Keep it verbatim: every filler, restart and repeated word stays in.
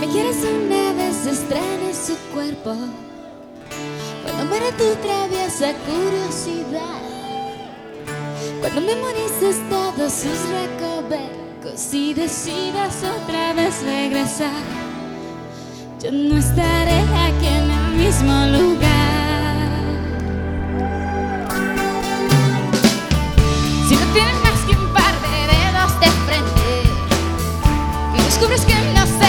me quieres una vez, estrene su cuerpo. Cuando muera tu traviesa curiosidad, cuando memorices todos sus recovecos y decidas otra vez regresar, yo no estaré aquí en el mismo lugar. Si no tienes más que un par de dedos de frente y descubres que no